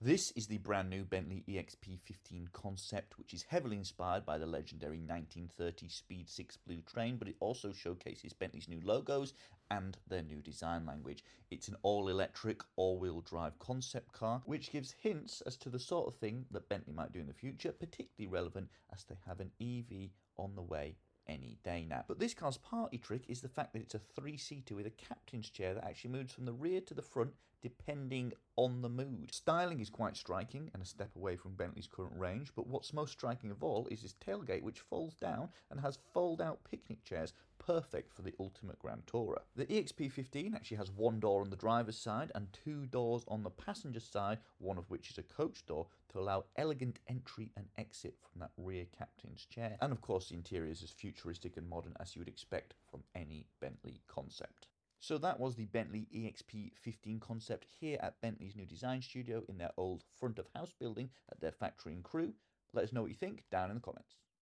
This is the brand new Bentley EXP15 concept, which is heavily inspired by the legendary 1930 Speed 6 Blue train, but it also showcases Bentley's new logos and their new design language. It's an all-electric, all-wheel drive concept car, which gives hints as to the sort of thing that Bentley might do in the future, particularly relevant as they have an EV on the way any day now. But this car's party trick is the fact that it's a three-seater with a captain's chair that actually moves from the rear to the front depending on the mood. Styling is quite striking and a step away from Bentley's current range, but what's most striking of all is this tailgate, which folds down and has fold-out picnic chairs, perfect for the ultimate Grand Tourer. The EXP15 actually has one door on the driver's side and two doors on the passenger side, one of which is a coach door to allow elegant entry and exit from that rear captain's chair. And of course the interior is as futuristic and modern as you would expect from any Bentley concept. So that was the Bentley EXP15 concept here at Bentley's new design studio in their old front of house building at their factory in Crewe. Let us know what you think down in the comments.